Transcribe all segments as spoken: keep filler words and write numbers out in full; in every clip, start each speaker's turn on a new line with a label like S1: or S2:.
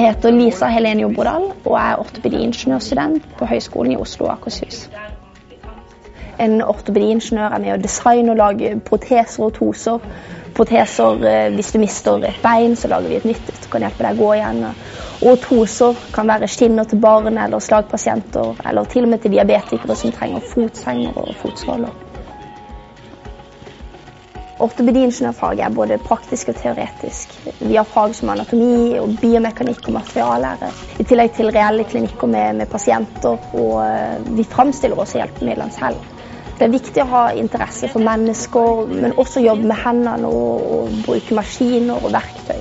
S1: Jeg heter Lisa Helene Jobrodal, og er ortopediingeniørstudent på Høgskolen i Oslo og Akershus. En ortopediingeniør er med å designe og lage proteser og toser. Proteser, hvis du mister et bein, så lager vi et nytt, det kan hjelpe deg å gå igjen. Og toser kan være skinner til barn eller slagpasienter, eller til og med til diabetikere som trenger fotsenger og fotskåler. Ortopediingeniørfaget er både praktisk og teoretisk. Vi har fag som anatomi og biomekanikk og materiallære, i tillegg til reelle klinikker med, med pasienter, og vi fremstiller også hjelpemidlene selv. Det er viktig å ha interesse for mennesker, men også jobbe med hendene og, og bruke maskiner og verktøy.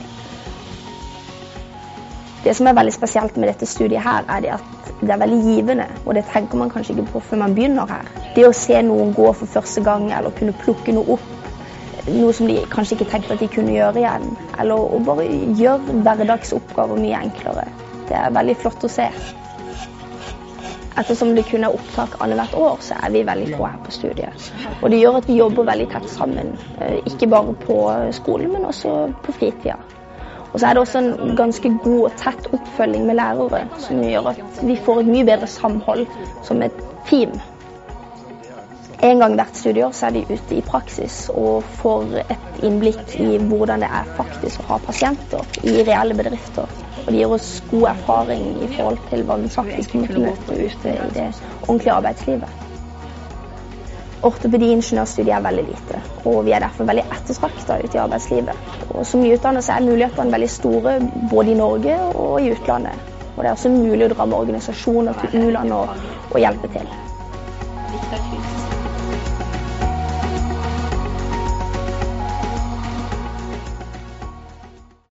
S1: Det som er veldig spesielt med dette studiet her, er det at det er veldig givende, og det tenker man kanskje ikke på før man begynner her. Det å se noen gå for første gang, eller kunne plukke noe opp, noe som de kanskje ikke tenkte at de kunne gjøre igjen, eller å bare gjøre hverdagsoppgaver mye enklere. Det er veldig flott å se. Ettersom det kun er opptak annethvert år, så er vi veldig få her på studiet. Og det gjør at vi jobber veldig tett sammen, ikke bare på skolen, men også på fritida. Og så er det også en ganske god og tett oppfølging med lærere, som gjør at vi får et mye bedre samhold som et team. En gang hvert studieår så er vi ute i praksis og får et innblikk i hvordan det er faktisk å ha pasienter i reelle bedrifter. Og det gir oss god erfaring i forhold til hva vi faktisk må møte ute i det ordentlige arbeidslivet. Ortopediingeniørstudiet er veldig lite, og vi er derfor veldig ettertraktet ute i arbeidslivet. Og som nyutdannet så er mulighetene veldig store både i Norge og i utlandet. Og det er også mulig å dra med organisasjoner til u-land og, og hjelpe til.